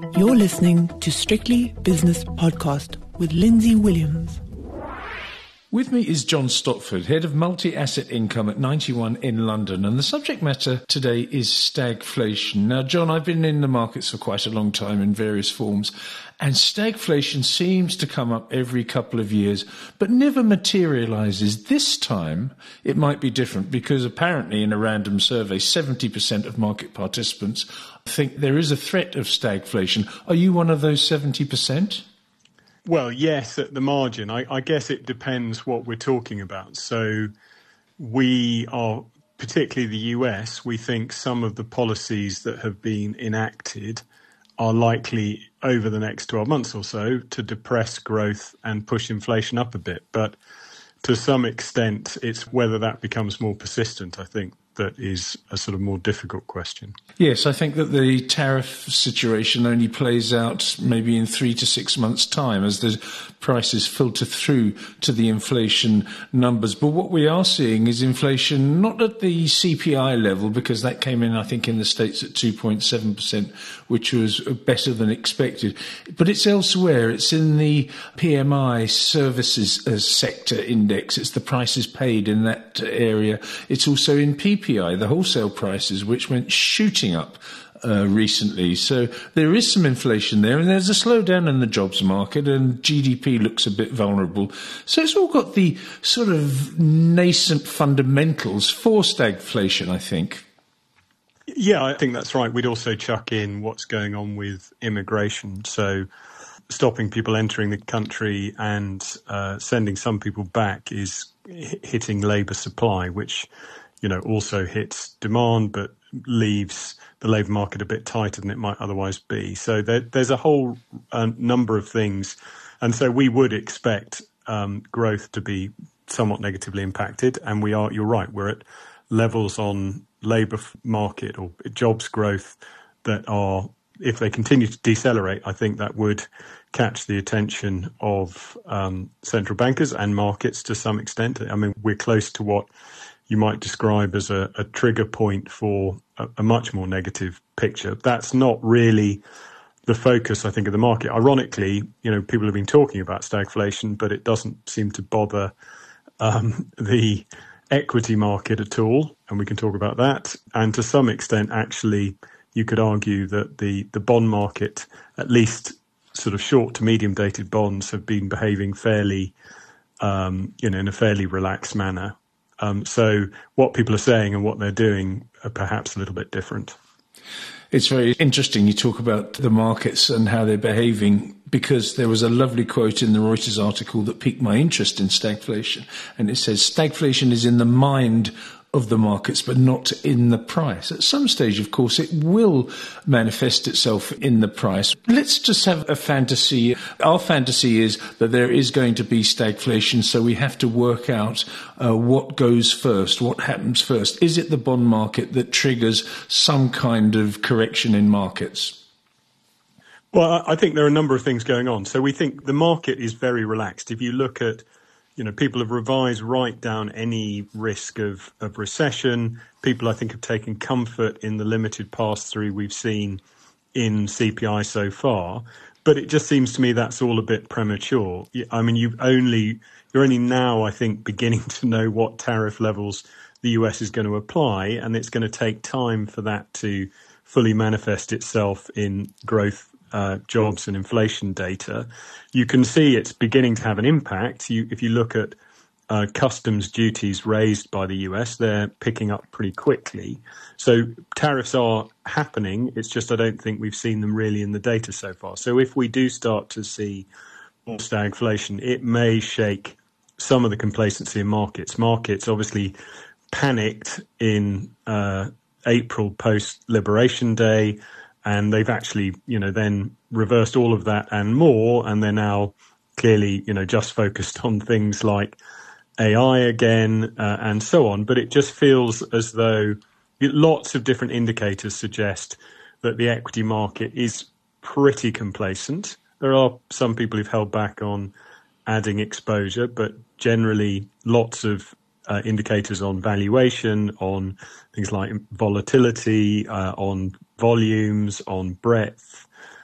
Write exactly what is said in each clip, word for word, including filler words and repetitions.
You're listening to Strictly Business Podcast with Lindsay Williams. With me is John Stopford, Head of Multi-Asset Income at ninety one in London, and the subject matter today is stagflation. Now, John, I've been in the markets for quite a long time in various forms, and stagflation seems to come up every couple of years, but never materialises. This time, it might be different because apparently in a random survey, seventy percent of market participants think there is a threat of stagflation. Are you one of those seventy percent? Well, yes, at the margin. I, I guess it depends what we're talking about. So we are, particularly the U S, we think some of the policies that have been enacted are likely over the next twelve months or so to depress growth and push inflation up a bit. But to some extent, it's whether that becomes more persistent, I think, that is a sort of more difficult question. Yes, I think that the tariff situation only plays out maybe in three to six months' time as the prices filter through to the inflation numbers. But what we are seeing is inflation not at the C P I level, because that came in, I think, in the States at two point seven percent, which was better than expected. But it's elsewhere. It's in the P M I services uh, sector index. It's the prices paid in that area. It's also in P P I, the wholesale prices, which went shooting up uh, recently. So there is some inflation there, and there's a slowdown in the jobs market, and G D P looks a bit vulnerable. So it's all got the sort of nascent fundamentals for stagflation, I think. Yeah, I think that's right. We'd also chuck in what's going on with immigration. So stopping people entering the country and uh, sending some people back is h- hitting labour supply, which, you know, also hits demand, but leaves the labour market a bit tighter than it might otherwise be. So there, there's a whole uh, number of things. And so we would expect um, growth to be somewhat negatively impacted. And we are, you're right, we're at levels on labour market or jobs growth that are, if they continue to decelerate, I think that would catch the attention of um, central bankers and markets to some extent. I mean, we're close to what you might describe as a, a trigger point for a, a much more negative picture. That's not really the focus, I think, of the market. Ironically, you know, people have been talking about stagflation, but it doesn't seem to bother um, the equity market at all, and we can talk about that. And to some extent, actually, you could argue that the, the bond market, at least sort of short to medium dated bonds, have been behaving fairly, um, you know, in a fairly relaxed manner. Um, so what people are saying and what they're doing are perhaps a little bit different. It's very interesting you talk about the markets and how they're behaving, because there was a lovely quote in the Reuters article that piqued my interest in stagflation. And it says, stagflation is in the mind of the markets, but not in the price. At some stage, of course, it will manifest itself in the price. Let's just have a fantasy. Our fantasy is that there is going to be stagflation, so we have to work out uh, what goes first, what happens first. Is it the bond market that triggers some kind of correction in markets? Well, I think there are a number of things going on. So we think the market is very relaxed. If you look at, you know, people have revised right down any risk of, of recession. People, I think, have taken comfort in the limited pass-through we've seen in C P I so far. But it just seems to me that's all a bit premature. I mean, you've only, you're only now, I think, beginning to know what tariff levels the U S is going to apply, and it's going to take time for that to fully manifest itself in growth, Uh, jobs and inflation data. You can see it's beginning to have an impact. You, if you look at uh, customs duties raised by the U S, they're picking up pretty quickly. So tariffs are happening. It's just I don't think we've seen them really in the data so far. So if we do start to see more stagflation, it may shake some of the complacency in markets. Markets obviously panicked in uh, April post-Liberation Day, and they've actually, you know, then reversed all of that and more, and they're now clearly, you know, just focused on things like A I again uh, and so on. But it just feels as though lots of different indicators suggest that the equity market is pretty complacent. There are some people who've held back on adding exposure, but generally lots of uh, indicators on valuation, on things like volatility, uh, on volumes, on breadth,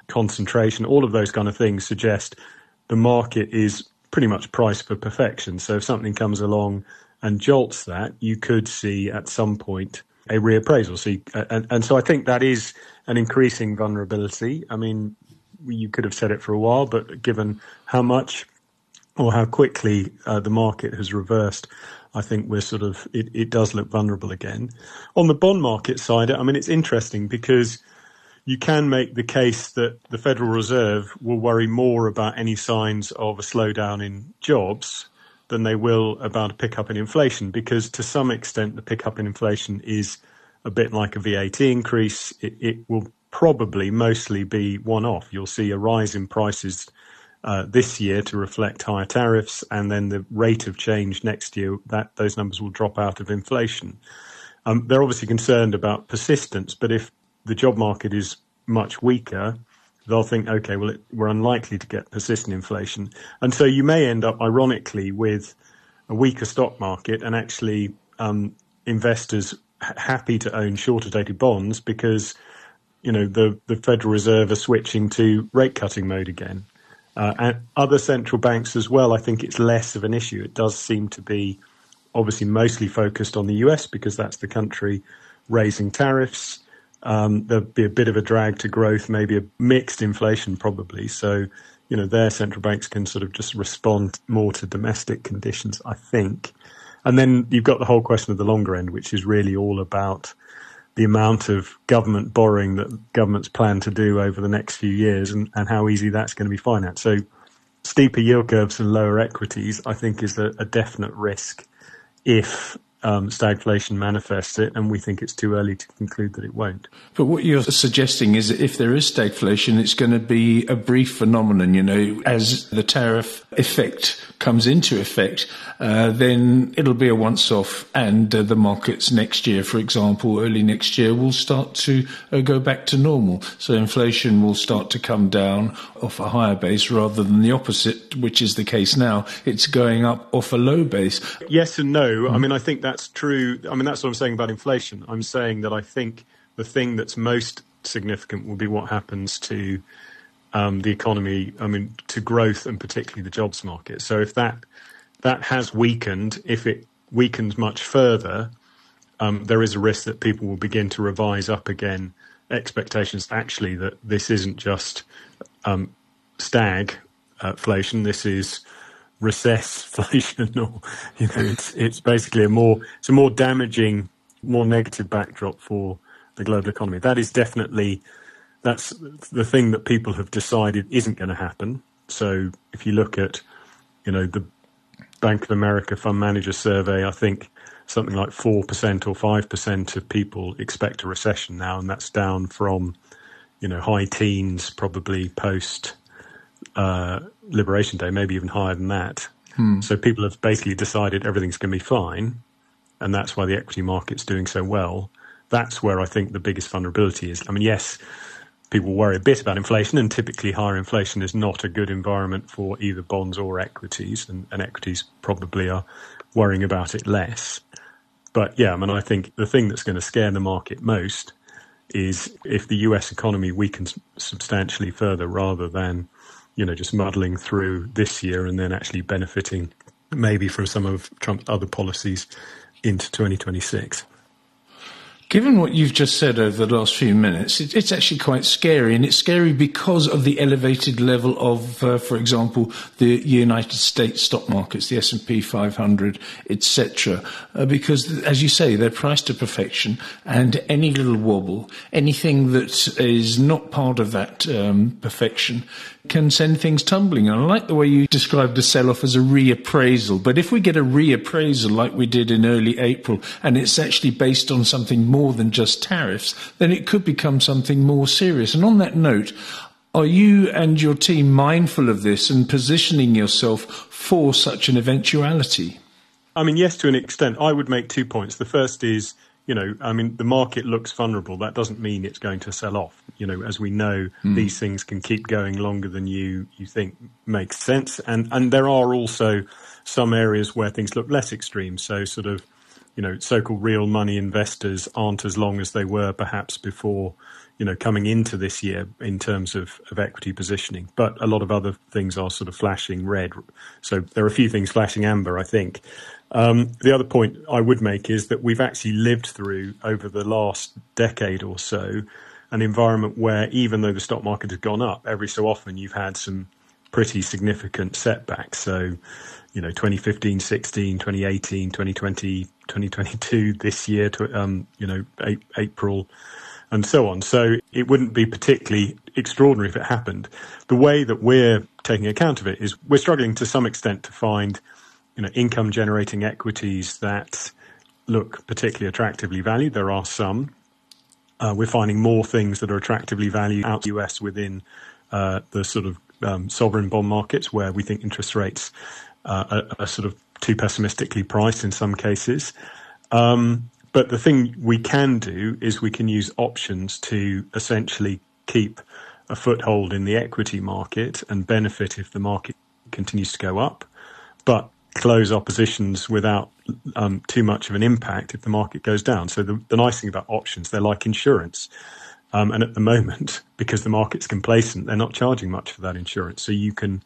concentration, all of those kind of things suggest the market is pretty much priced for perfection. So if something comes along and jolts that, you could see at some point a reappraisal. So you, and, and so I think that is an increasing vulnerability. I mean, you could have said it for a while, but given how much or how quickly uh, the market has reversed, I think we're sort of, it, it does look vulnerable again. On the bond market side, I mean, it's interesting because you can make the case that the Federal Reserve will worry more about any signs of a slowdown in jobs than they will about a pickup in inflation, because to some extent the pickup in inflation is a bit like a V A T increase. It, it will probably mostly be one-off. You'll see a rise in prices uh, this year to reflect higher tariffs, and then the rate of change next year, that those numbers will drop out of inflation. Um, they're obviously concerned about persistence, but if the job market is much weaker, they'll think, okay, well, it, we're unlikely to get persistent inflation. And so you may end up, ironically, with a weaker stock market and actually um, investors h- happy to own shorter dated bonds because, you know, the, the Federal Reserve are switching to rate cutting mode again. Uh, and other central banks as well, I think it's less of an issue. It does seem to be obviously mostly focused on the U S because that's the country raising tariffs. Um, there'll be a bit of a drag to growth, maybe a mixed inflation probably. So, you know, their central banks can sort of just respond more to domestic conditions, I think. And then you've got the whole question of the longer end, which is really all about the amount of government borrowing that governments plan to do over the next few years and, and how easy that's going to be financed. So steeper yield curves and lower equities, I think, is a, a definite risk if Um, stagflation manifests it, and we think it's too early to conclude that it won't. But what you're suggesting is that if there is stagflation, it's going to be a brief phenomenon. You know, as the tariff effect comes into effect, uh, then it'll be a once-off, and uh, the markets next year, for example, early next year, will start to uh, go back to normal. So inflation will start to come down off a higher base rather than the opposite, which is the case now. It's going up off a low base. Yes and no. Mm-hmm. I mean, I think that's true. I mean, that's what I'm saying about inflation. I'm saying that I think the thing that's most significant will be what happens to um, the economy, I mean, to growth and particularly the jobs market. So if that that has weakened, if it weakens much further, um, there is a risk that people will begin to revise up again expectations actually that this isn't just um, stagflation, this is recessflation, or you know, it's it's basically a more it's a more damaging, more negative backdrop for the global economy. That is definitely that's the thing that people have decided isn't going to happen. So if you look at, you know, the Bank of America Fund Manager Survey, I think something like four percent or five percent of people expect a recession now, and that's down from, you know, high teens probably post uh, Liberation Day, maybe even higher than that. Hmm. So people have basically decided everything's going to be fine, and that's why the equity market's doing so well. That's where I think the biggest vulnerability is. I mean, yes, people worry a bit about inflation, and typically higher inflation is not a good environment for either bonds or equities, and, and equities probably are worrying about it less. But yeah, I mean, I think the thing that's going to scare the market most is if the U S economy weakens substantially further rather than, you know, just muddling through this year and then actually benefiting maybe from some of Trump's other policies into twenty twenty-six. Given what you've just said over the last few minutes, it, it's actually quite scary, and it's scary because of the elevated level of, uh, for example, the United States stock markets, the S and P five hundred, et cetera. Uh, because, as you say, they're priced to perfection, and any little wobble, anything that is not part of that um, perfection, can send things tumbling. And I like the way you described the sell-off as a reappraisal. But if we get a reappraisal like we did in early April, and it's actually based on something more than just tariffs, then it could become something more serious. And on that note, are you and your team mindful of this and positioning yourself for such an eventuality? I mean, yes, to an extent. I would make two points. The first is, you know, I mean, the market looks vulnerable. That doesn't mean it's going to sell off. You know, as we know, mm. these things can keep going longer than you, you think makes sense. And, and there are also some areas where things look less extreme. So sort of, you know, so-called real money investors aren't as long as they were perhaps before, you know, coming into this year in terms of, of equity positioning. But a lot of other things are sort of flashing red. So there are a few things flashing amber, I think. Um, the other point I would make is that we've actually lived through, over the last decade or so, an environment where even though the stock market has gone up, every so often you've had some pretty significant setbacks. So, you know, twenty fifteen, sixteen, twenty eighteen, twenty twenty, twenty twenty-two, this year, to, um, you know, April, and so on. So it wouldn't be particularly extraordinary if it happened. The way that we're taking account of it is we're struggling to some extent to find, you know, income generating equities that look particularly attractively valued. There are some. Uh, we're finding more things that are attractively valued out the U S within uh, the sort of um, sovereign bond markets, where we think interest rates uh, are, are sort of too pessimistically priced in some cases. Um, But the thing we can do is we can use options to essentially keep a foothold in the equity market and benefit if the market continues to go up, but close our positions without um, too much of an impact if the market goes down. So the, the nice thing about options, they're like insurance. Um, and at the moment, because the market's complacent, they're not charging much for that insurance. So you can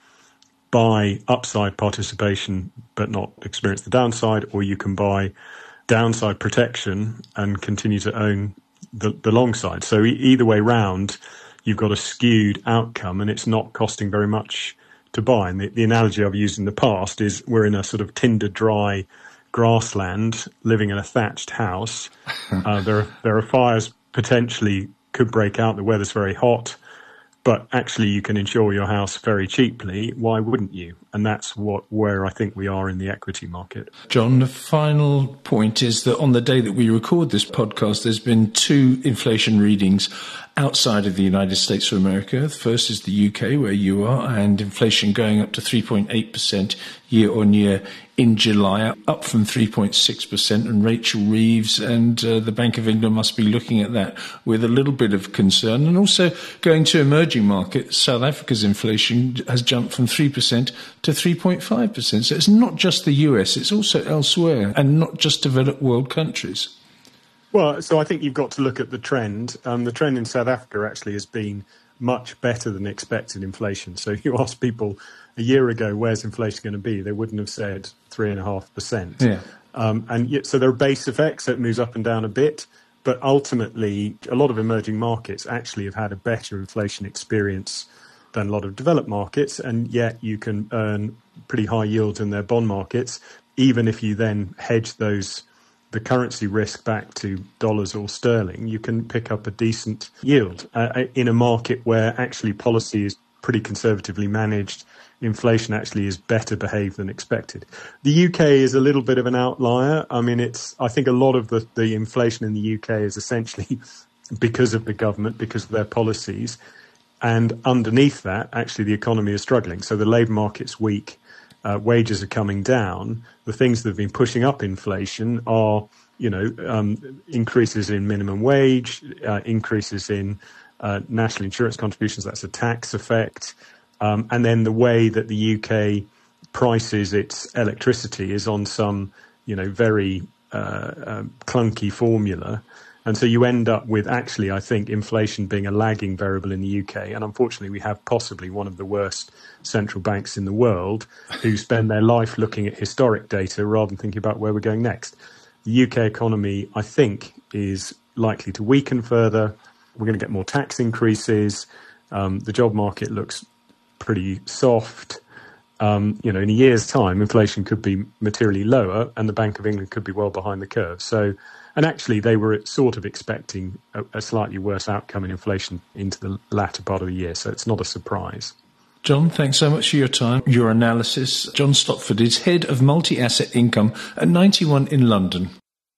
buy upside participation but not experience the downside, or you can buy downside protection and continue to own the, the long side. So e- either way round, you've got a skewed outcome, and it's not costing very much to buy. And the, the analogy I've used in the past is we're in a sort of tinder dry grassland, living in a thatched house. Uh, there are, there are fires potentially could break out. The weather's very hot, but actually you can insure your house very cheaply. Why wouldn't you? And that's what where I think we are in the equity market. John, the final point is that on the day that we record this podcast, there's been two inflation readings outside of the United States of America. The first is the U K, where you are, and inflation going up to three point eight percent year on year in July, up from three point six percent. And Rachel Reeves and uh, the Bank of England must be looking at that with a little bit of concern. And also going to emerging markets, South Africa's inflation has jumped from three percent to three point five percent. So it's not just the U S, it's also elsewhere, and not just developed world countries. Well, so I think you've got to look at the trend. Um, the trend in South Africa actually has been much better than expected inflation. So you ask people a year ago, where's inflation going to be? They wouldn't have said three and a half percent. Yeah. Um, and yet, so there are base effects, so it moves up and down a bit. But ultimately, a lot of emerging markets actually have had a better inflation experience than a lot of developed markets. And yet you can earn pretty high yields in their bond markets, even if you then hedge those the currency risk back to dollars or sterling, you can pick up a decent yield uh, in a market where actually policy is pretty conservatively managed. Inflation actually is better behaved than expected. The U K is a little bit of an outlier. I mean, it's, I think a lot of the, the inflation in the U K is essentially because of the government, because of their policies. And underneath that, actually the economy is struggling. So the labour market's weak. Uh, wages are coming down. The things that have been pushing up inflation are, you know, um, increases in minimum wage, uh, increases in uh, national insurance contributions. That's a tax effect. Um, and then the way that the U K prices its electricity is on some, you know, very uh, uh, clunky formula. And so you end up with actually, I think, inflation being a lagging variable in the U K. And unfortunately, we have possibly one of the worst central banks in the world who spend their life looking at historic data rather than thinking about where we're going next. The U K economy, I think, is likely to weaken further. We're going to get more tax increases. Um, the job market looks pretty soft. Um, you know, in a year's time, inflation could be materially lower and the Bank of England could be well behind the curve. So, and actually, they were sort of expecting a, a slightly worse outcome in inflation into the latter part of the year. So it's not a surprise. John, thanks so much for your time, your analysis. John Stopford is Head of Multi-Asset Income at ninety one in London.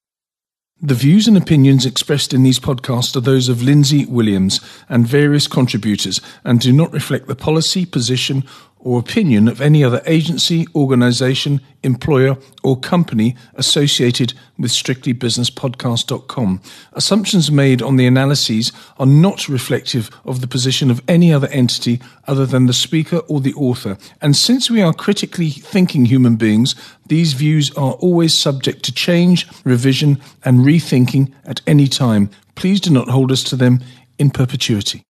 The views and opinions expressed in these podcasts are those of Lindsay Williams and various contributors and do not reflect the policy, position or opinion of any other agency, organisation, employer or company associated with strictly business podcast dot com. Assumptions made on the analyses are not reflective of the position of any other entity other than the speaker or the author. And since we are critically thinking human beings, these views are always subject to change, revision and rethinking at any time. Please do not hold us to them in perpetuity.